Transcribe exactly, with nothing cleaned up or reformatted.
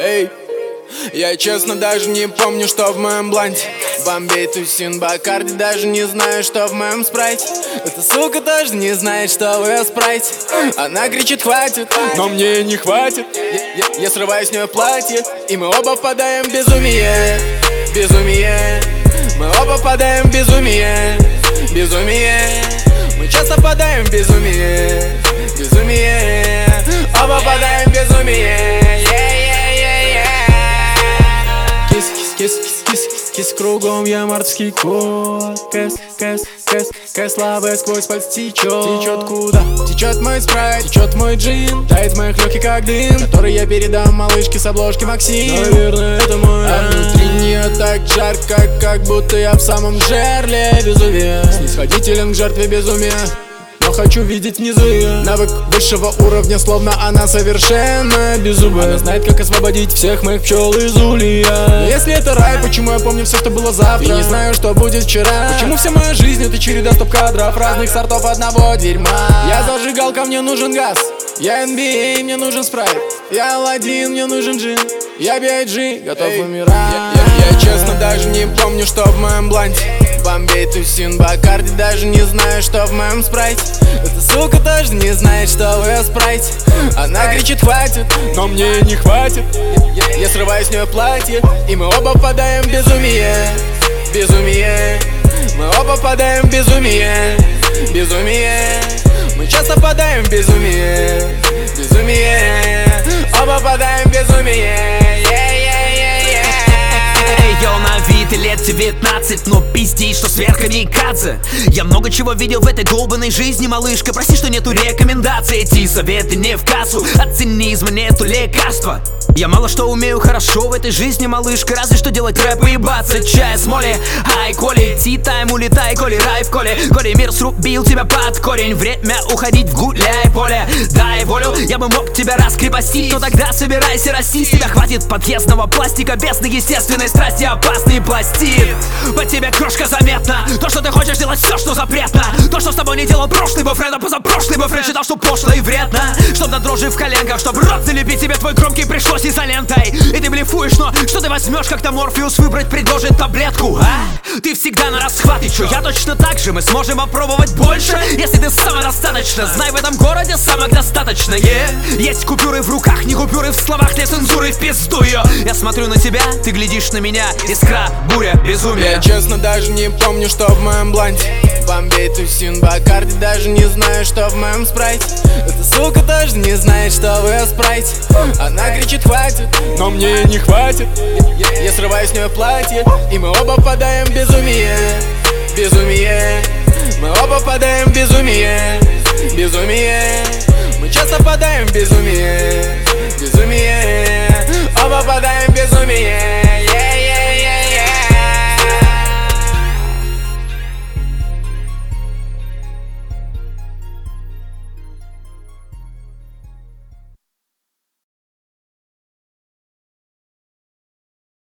Эй, я честно даже не помню, что в моем бланте. Бомбей, тусин, Бакарди, даже не знаю, что в моем спрайте. Эта сука тоже не знает, что в ее спрайте. Она кричит хватит, но мне не хватит. Я, я, я срываю с нее платье, и мы оба впадаем в безумие. Безумие. Мы оба впадаем в безумие. Безумие. Мы часто впадаем в безумие. Безумие. Оба впадаем в безумие. Кис, кис, кис, кис, кис, кис, кругом я мартовский кот. Кэс, кэс, кэс, кэс, лавы сквозь пальцы течет. Течет куда? Течет мой спрайт, течет мой джин. Тает в моих легких как дым, который я передам малышке с обложки Максим. Наверное, это мой. А внутри нее так жарко, как будто я в самом жерле безумия. Снисходителен к жертве безумия, но хочу видеть внизу ее. Навык высшего уровня, словно она совершенно беззубая. Она знает, как освободить всех моих пчел из улья. Но если это рай, почему я помню все, что было завтра? И не знаю, что будет вчера. Почему вся моя жизнь — это череда стоп-кадров разных сортов одного дерьма? Я зажигалка, мне нужен газ. Я эн би эй, мне нужен спрайт. Я Аладдин, мне нужен джин. Я би ай джи, готов Эй, умирать. Я, я, я честно даже не помню, что в моем бланте. Бомбей, тусин, Бакарди, даже не знаю, что в моем спрайте. Эта сука тоже не знает, что в ее спрайте. Она кричит хватит, но мне не хватит. Я, я, я срываю с нее платье, и мы оба впадаем в безумие. Безумие. Мы оба впадаем в безумие. Безумие. Мы часто впадаем в безумие. Безумие. Оба впадаем в безумие. Йоу, на вид и лет девятнадцать, но пиздей, что сверхкамикадзе. Я много чего видел в этой долбанной жизни, малышка. Прости, что нету рекомендаций, эти советы не в кассу. От цинизма нету лекарства. Я мало что умею хорошо в этой жизни, малышка. Разве что делать рэп и ебаться чай с моли. Ай, Коли, ти-тайм, улетай, Коли, рай в Коле. Коли, мир срубил тебя под корень. Время уходить в гуляй поле. Дай волю, я бы мог тебя раскрепостить, но тогда собирайся расти. С тебя хватит подъездного пластика без естественной страсти. Опасный пластид. По тебе крошка заметна. То, что ты хочешь делать все, что запретно. То, что с тобой не делал прошлый бойфренд, а позапрошлый бойфренд считал, что пошло и вредно. Чтоб до дрожи в коленках, чтоб рот залепить тебе твой громкий пришлось изолентой. И ты блефуешь, но что ты возьмешь, как-то Морфеус выбрать предложит таблетку, а? Ты всегда на расхват, и чё? Я точно так же, мы сможем попробовать больше, если ты самодостаточно. Знай, в этом городе самых достаточно, yeah. Есть купюры в руках, не купюры в словах, для цензуры в пизду ее. Я смотрю на тебя, ты глядишь на меня. Искра, буря, безумие. Я честно даже не помню, что в моем бланте. Бомбей, тусин, Бакарди, даже не знаю, что в моем спрайте. Эта сука тоже не знает, что в ее спрайте. Она кричит хватит, но мне не хватит. Я, я, я срываю с нее платье, и мы оба впадаем в безумие. Безумие. Мы оба впадаем в безумие. Безумие. Мы часто впадаем в безумие. Безумие. Оба впадаем в безумие.